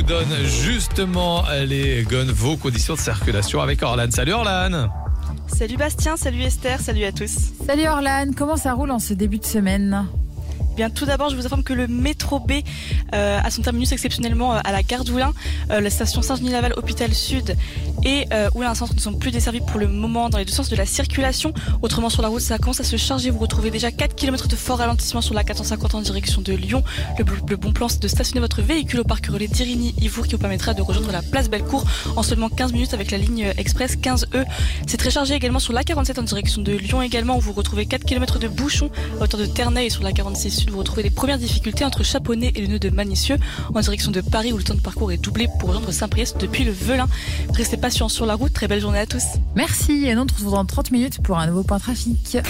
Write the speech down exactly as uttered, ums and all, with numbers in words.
vous donne justement les guns, vos conditions de circulation avec Orlan. Salut Orlan. Salut Bastien, salut Esther, salut à tous. Salut Orlan, comment ça roule en ce début de semaine ? Bien, tout d'abord, je vous informe que le métro B euh, a son terminus exceptionnellement euh, à la gare d'Oulin. Euh, la station Saint-Genis-Laval, Hôpital Sud et euh, Oulin Centre ne sont plus desservis pour le moment dans les deux sens de la circulation. Autrement, sur la route, ça commence à se charger. Vous retrouvez déjà quatre kilomètres de fort ralentissement sur la quatre cent cinquante en direction de Lyon. Le, le bon plan, c'est de stationner votre véhicule au parc relais d'Irigny-Ivour qui vous permettra de rejoindre la place Bellecour en seulement quinze minutes avec la ligne express quinze E. C'est très chargé également sur la quarante-sept en direction de Lyon également où vous retrouvez quatre kilomètres de bouchons à hauteur de Ternay et sur la quarante-six vous retrouvez les premières difficultés entre Chaponnet et le nœud de Magnécieux en direction de Paris où le temps de parcours est doublé pour rejoindre Saint-Priest depuis le Velin. Restez patients sur la route, très belle journée à tous. Merci, et nous on se retrouve dans trente minutes pour un nouveau point trafic.